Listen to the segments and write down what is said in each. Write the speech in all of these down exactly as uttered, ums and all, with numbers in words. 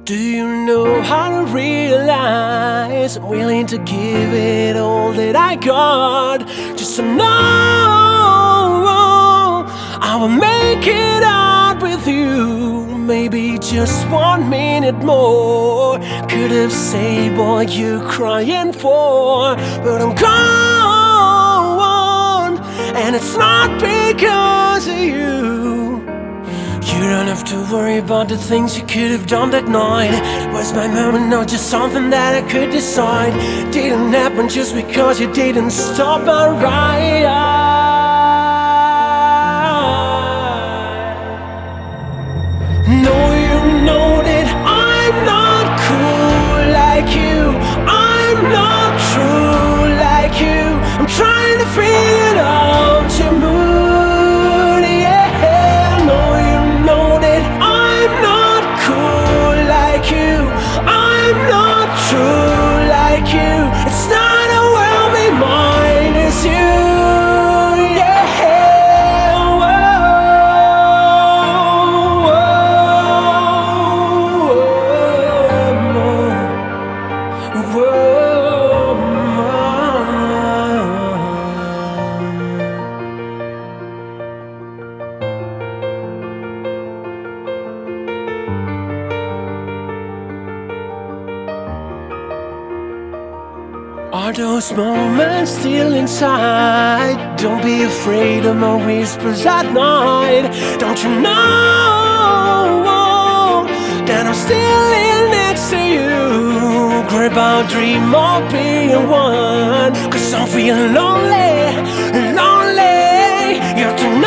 Do you know how to realize I'm willing to give it all that I got, just to know I will make it out with you. Maybe just one minute more could have saved what you're crying for, but I'm gone, and it's not because of you. You don't have to worry about the things you could have done that night. Was my moment not just something that I could decide? Didn't happen just because you didn't stop my ride. No, you know that I'm not cool like you, I'm not true like you. I'm trying to figure out your mood, yeah. No, you know that I'm not cool like you, I'm not true like you. It's not a world be mine, it's you. Are those moments still inside? Don't be afraid of my whispers at night. Don't you know that I'm still here next to you? Grab our dream of being one, 'cause I'm feeling lonely, lonely. You have to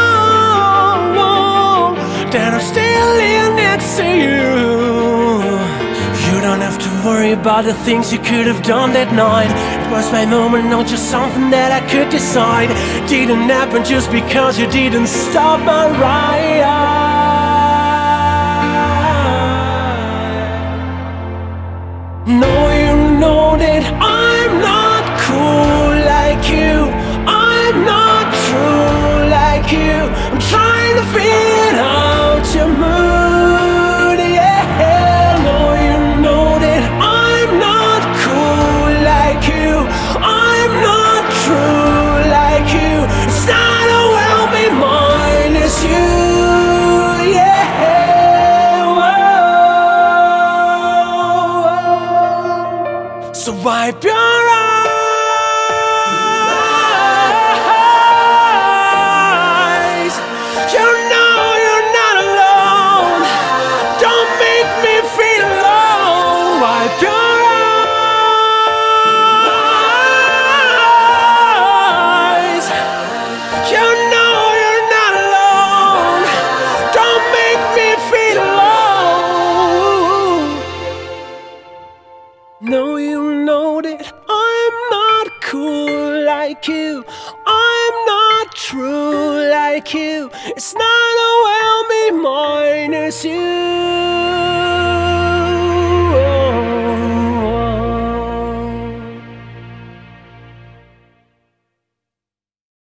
know that I'm still here next to you. You don't have to worry about the things you could have done that night. It was my moment, not just something that I could decide. Didn't happen just because you didn't stop my ride. No, you know that I'm not cool like you, I'm not true like you. I'm trying to figure out your mood, yeah. No, you know that I'm not cool like you, I'm not true like you. It's not a will be mine, it's you, yeah. Whoa. So wipe your eyes. You know you're not alone. Don't make me feel alone. Wipe your eyes. You know you're not alone. Don't make me feel alone. No, you know that I'm not cool like you, I'm not true like you. It's not a well me mine, it's you.